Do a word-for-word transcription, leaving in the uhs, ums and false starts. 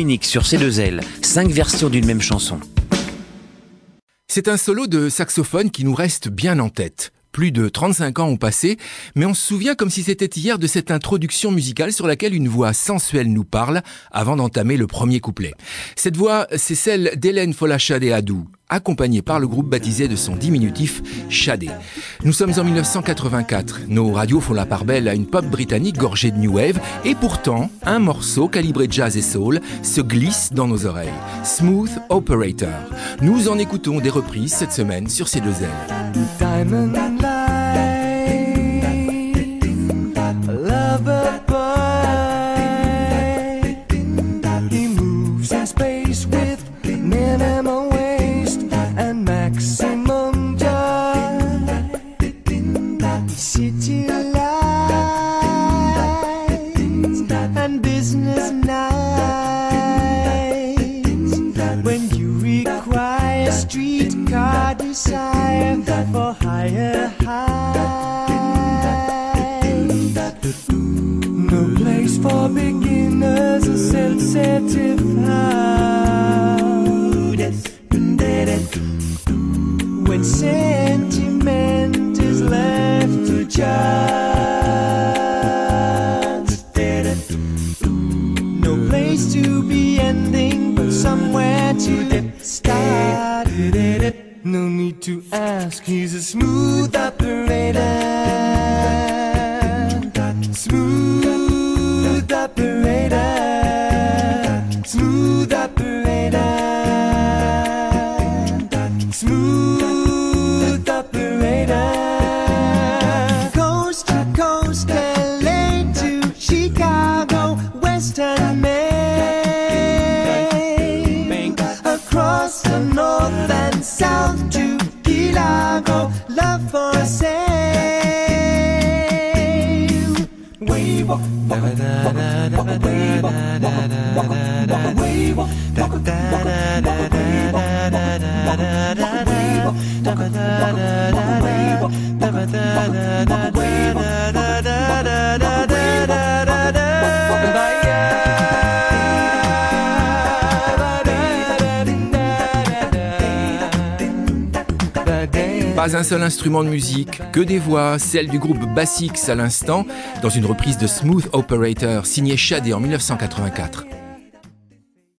unique sur C deux L, cinq versions d'une même chanson. C'est un solo de saxophone qui nous reste bien en tête. Plus de trente-cinq ans ont passé, mais on se souvient comme si c'était hier de cette introduction musicale sur laquelle une voix sensuelle nous parle avant d'entamer le premier couplet. Cette voix, c'est celle d'Hélène Folashadé Adou, accompagnée par le groupe baptisé de son diminutif Shadé. Nous sommes en dix-neuf cent quatre-vingt-quatre. Nos radios font la part belle à une pop britannique gorgée de new wave, et pourtant, un morceau calibré jazz et soul se glisse dans nos oreilles. Smooth Operator. Nous en écoutons des reprises cette semaine sur C deux L. Diamond light, lover boy. He moves in space with minimal waste and maximum joy. City lights and business nights. When you require streetcar desire for higher heights. No place for beginners, a sensitive heart. When sentiment is left to chance. No place to be ending, but somewhere to start. No need to ask, he's a smooth operator. Smooth operator. Smooth operator. Smooth operator. Coast to coast, L A to Chicago, Western Maine. Across the north and south to Chicago, love for sale. Way walk, walk, walk, walk, way walk, walk, walk, walk, way walk, walk, walk, Pas un seul instrument de musique, que des voix, celle du groupe Bassix à l'instant, dans une reprise de Smooth Operator signée Shadé en dix-neuf cent quatre-vingt-quatre.